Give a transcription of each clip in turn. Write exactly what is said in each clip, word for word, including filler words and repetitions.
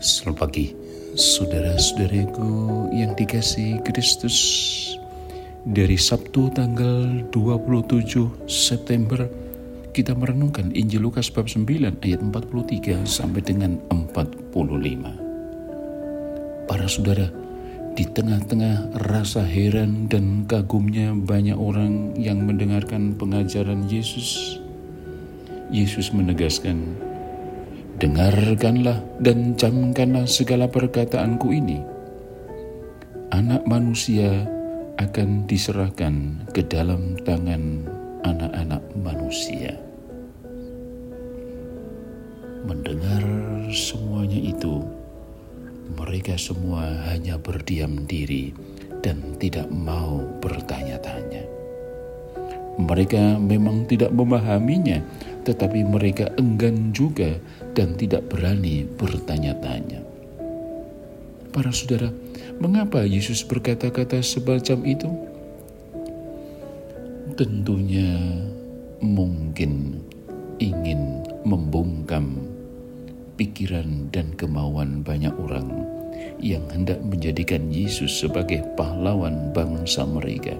Selamat pagi, saudara-saudaraku yang dikasihi Kristus. Dari Sabtu tanggal dua puluh tujuh September, kita merenungkan Injil Lukas bab sembilan ayat empat puluh tiga sampai dengan empat puluh lima. Para saudara, di tengah-tengah rasa heran dan kagumnya banyak orang yang mendengarkan pengajaran Yesus, Yesus menegaskan, "Dengarkanlah dan camkanlah segala perkataanku ini. Anak manusia akan diserahkan ke dalam tangan anak-anak manusia." Mendengar semuanya itu, mereka semua hanya berdiam diri dan tidak mau bertanya-tanya. Mereka memang tidak memahaminya, tetapi mereka enggan juga dan tidak berani bertanya-tanya. Para saudara, mengapa Yesus berkata-kata semacam itu? Tentunya mungkin ingin membungkam pikiran dan kemauan banyak orang yang hendak menjadikan Yesus sebagai pahlawan bangsa mereka.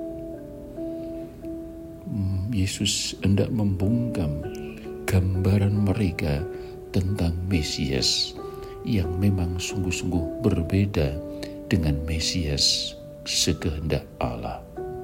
Yesus hendak membungkam gambaran mereka tentang Mesias yang memang sungguh-sungguh berbeda dengan Mesias sekehendak Allah.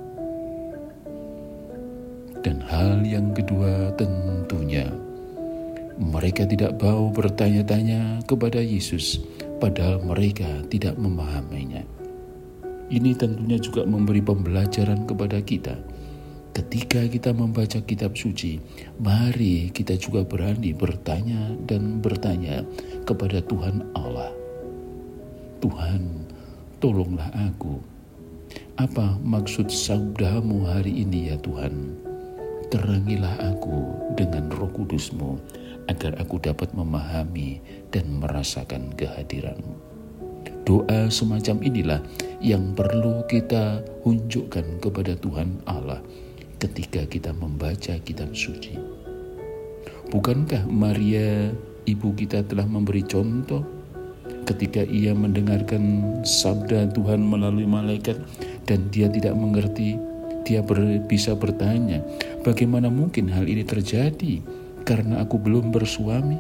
Dan hal yang kedua, tentunya mereka tidak mau bertanya-tanya kepada Yesus, padahal mereka tidak memahaminya. Ini tentunya juga memberi pembelajaran kepada kita. Ketika kita membaca kitab suci, mari kita juga berani bertanya dan bertanya kepada Tuhan Allah. Tuhan, tolonglah aku. Apa maksud sabdamu hari ini ya Tuhan? Terangilah aku dengan Roh Kudus-Mu, agar aku dapat memahami dan merasakan kehadiran-Mu. Doa semacam inilah yang perlu kita unjukkan kepada Tuhan Allah ketika kita membaca kitab suci. Bukankah Maria, ibu kita, telah memberi contoh ketika ia mendengarkan sabda Tuhan melalui malaikat dan dia tidak mengerti? Dia ber, bisa bertanya, bagaimana mungkin hal ini terjadi karena aku belum bersuami?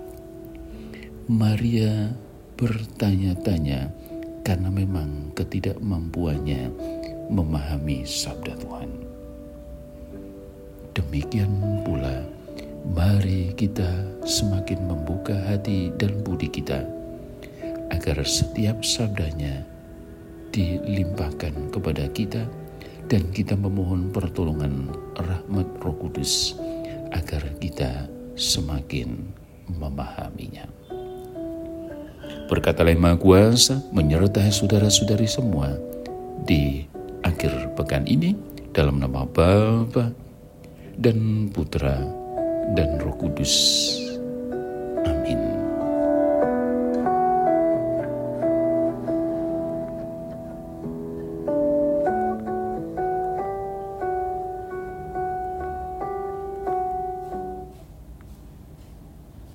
Maria bertanya-tanya karena memang ketidakmampuannya memahami sabda Tuhan. Demikian pula, mari kita semakin membuka hati dan budi kita, agar setiap sabdanya dilimpahkan kepada kita, dan kita memohon pertolongan rahmat Roh Kudus, agar kita semakin memahaminya. Berkatlah Yang Maha Kuasa menyertai saudara-saudari semua di akhir pekan ini, dalam nama Bapa dan Putra dan Roh Kudus.